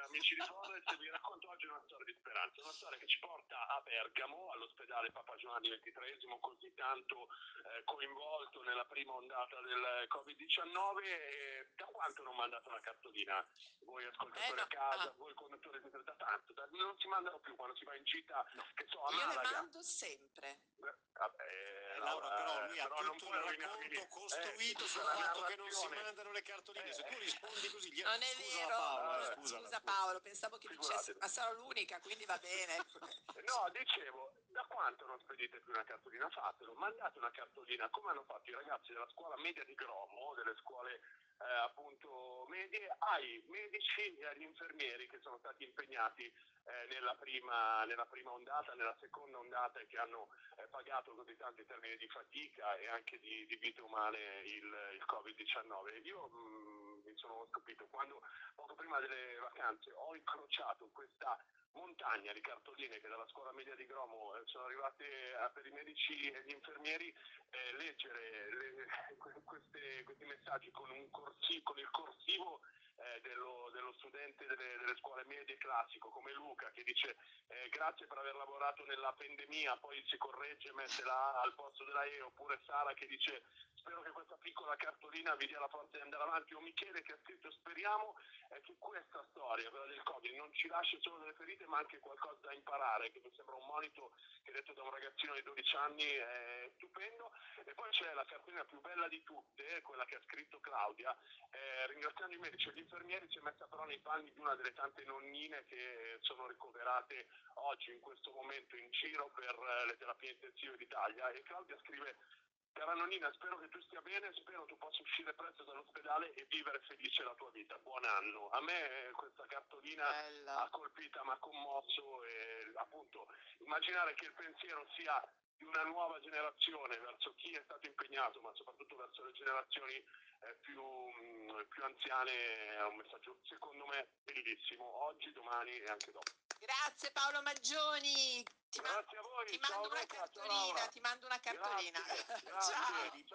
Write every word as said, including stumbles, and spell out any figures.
amici di Forest, vi racconto oggi una storia di speranza, una storia che ci porta a Bergamo, all'ospedale Papa Giovanni ventitreesimo, così tanto eh, coinvolto nella prima ondata del covid diciannove. E da quanto non mandate una cartolina? Voi Eh ascoltatori no, a casa, ah, voi conduttori di da tanto, da- non si mandano più quando si va in gita, no, che so, a io le Malaga. mando sempre. Eh, Vabbè, Eh, Laura, però Laura, eh, lui ha però non tutto il puoi rovinarmi racconto lì. Eh, costruito tutta sul la fatto che non si narrazione. mandano le cartoline. Se tu Eh, rispondi così, gli- Non è scusala vero? Paola, eh, eh, scusala, Scusa scusa. Paolo, pensavo che dicessi, figuratevi. ma sarò l'unica, quindi va bene. No, dicevo, da quanto non spedite più una cartolina? Fatelo, mandate una cartolina come hanno fatto i ragazzi della scuola media di Gromo, delle scuole eh, appunto medie, ai medici e agli infermieri che sono stati impegnati eh, nella, prima, nella prima ondata, nella seconda ondata, e che hanno eh, pagato così tanto in termini di fatica e anche di, di vite umane il, il covid diciannove. Io mh, mi sono stupito quando poco prima delle vacanze ho incrociato questa montagna di cartoline che dalla scuola media di Gromo eh, sono arrivate eh, per i medici e gli infermieri. Eh, leggere le, queste, questi messaggi con, un corsi, con il corsivo eh, dello, dello studente delle, delle scuole medie classico come Luca, che dice eh, grazie per aver lavorato nella pandemia, poi si corregge e mette la A al posto della E, oppure Sara che dice spero che questa piccola cartolina vi dia la forza di andare avanti, o Michele che ha scritto speriamo eh, che questa storia, quella del Covid, non ci lasci solo delle ferite ma anche qualcosa da imparare, che mi sembra un monito che detto da un ragazzino di dodici anni è stupendo. E poi c'è la cartolina più bella di tutte, quella che ha scritto Claudia, eh, ringraziando i medici e gli infermieri, si è messa però nei panni di una delle tante nonnine che sono ricoverate oggi in questo momento in giro per eh, le terapie intensive d'Italia. E Claudia scrive: cara nonnina, spero che tu stia bene, spero tu possa uscire presto dall'ospedale e vivere felice la tua vita. Buon anno. A me eh, questa cartolina Bella. ha colpita, mi ha commosso, e appunto immaginare che il pensiero sia di una nuova generazione verso chi è stato impegnato, ma soprattutto verso le generazioni eh, più, mh, più anziane, è un messaggio secondo me bellissimo, oggi, domani e anche dopo. Grazie Paolo Maggioni. Ti, man- Grazie a voi, ti ciao mando una Luca, ciao cartolina, Laura. ti mando una cartolina. Grazie, Ciao. grazie.